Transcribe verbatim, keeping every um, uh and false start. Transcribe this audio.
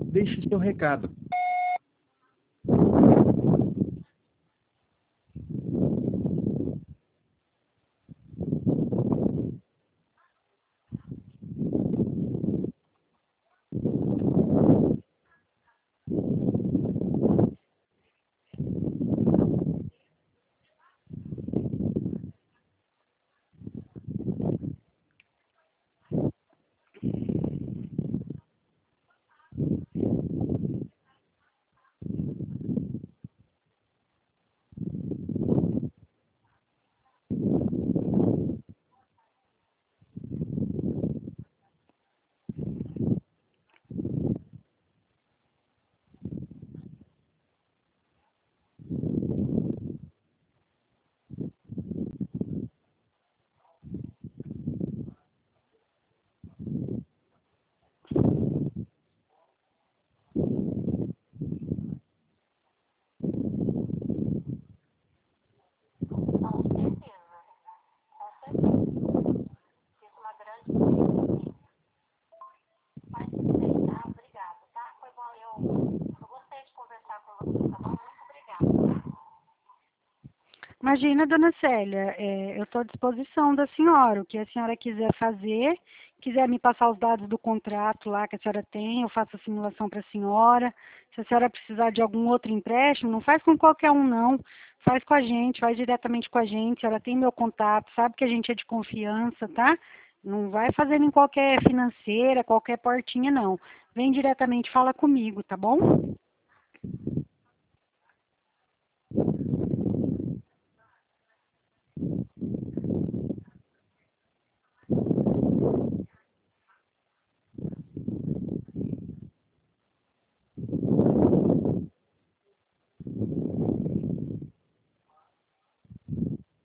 deixe seu recado. Imagina, dona Célia, é, eu estou à disposição da senhora. O que a senhora quiser fazer, quiser me passar os dados do contrato lá que a senhora tem, eu faço a simulação para a senhora. Se a senhora precisar de algum outro empréstimo, não faz com qualquer um, não. Faz com a gente, faz diretamente com a gente. A senhora tem meu contato, sabe que a gente é de confiança, tá? Não vai fazendo em qualquer financeira, qualquer portinha, não. Vem diretamente, fala comigo, tá bom?